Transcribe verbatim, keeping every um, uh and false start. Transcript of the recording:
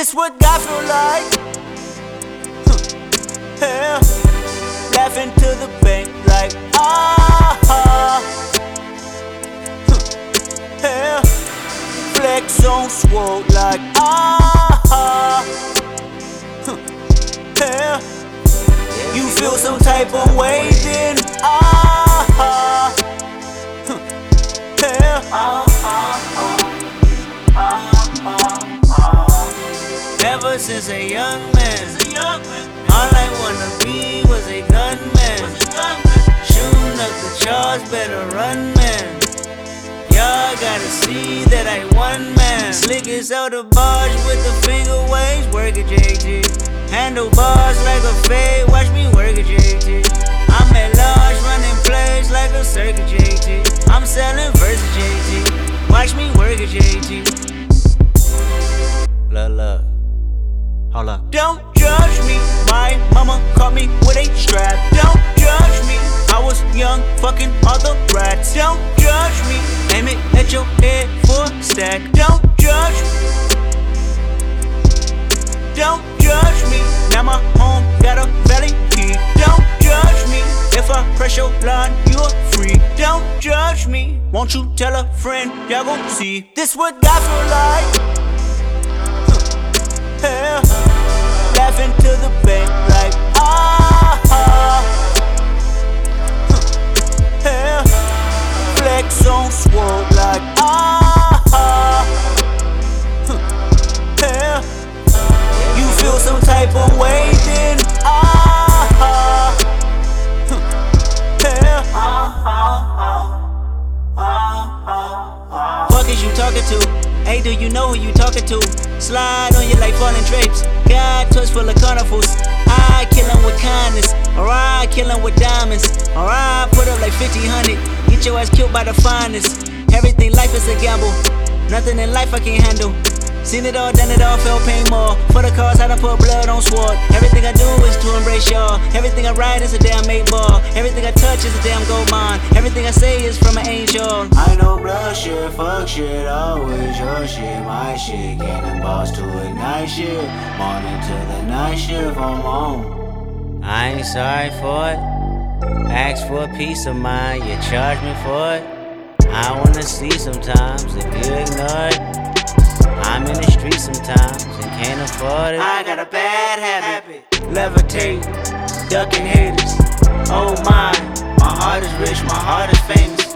This what God feel like. Huh. Yeah. Laughing to the bank like ah. Huh. Yeah. Flex on swole like ah. Huh. Yeah. You feel some type of way then ah. Huh. Yeah. Ah, ah, ah. Ever since a young man, all I wanna be was a gunman. Shooting up the charts, better run, man. Y'all gotta see that I won, man. Slick as out the barge with the finger waves, work at J T. Handlebars like a fade, watch me work at J T. I'm at large, running plays like a circuit J T. I'm selling versus J T, watch me work at J T. Love, love. Hold up. Don't judge me, my mama caught me with a strap. Don't judge me, I was young, fucking all the rats. Don't judge me, aim it at your head for a stack. Don't judge me, don't judge me. Now my home got a valley key. Don't judge me, if I press your line, you're free. Don't judge me, won't you tell a friend, y'all gon' see. This what God feel like. Yeah. Laughing to the bank like ah. Yeah. Flex on swole like ah. Yeah. You feel some type of way then ah. Yeah. Fuck is you talking to? Hey, do you know who you talking to? Slide on you like falling drapes. God touch full of carnivals. I kill him with kindness, or I kill him with diamonds, or I put up like fifty hundred. Get your ass killed by the finest. Everything life is a gamble. Nothing in life I can't handle. Seen it all, done it all, felt pain more. For the cause, I done put blood on sword. Everything I do is to embrace y'all. Everything I write is a damn eight ball. Everything I touch is a damn gold mine. Everything I say is from an angel. I know blood shit, fuck shit, always your shit, my shit. Getting boss to ignite shit. Morning to the night shift, I'm on. I ain't sorry for it. Ask for a piece of mind, you charge me for it. I wanna see sometimes if you ignore it. I'm in the street sometimes and can't afford it. I got a bad habit, levitate, ducking haters. Oh my, my heart is rich, my heart is famous.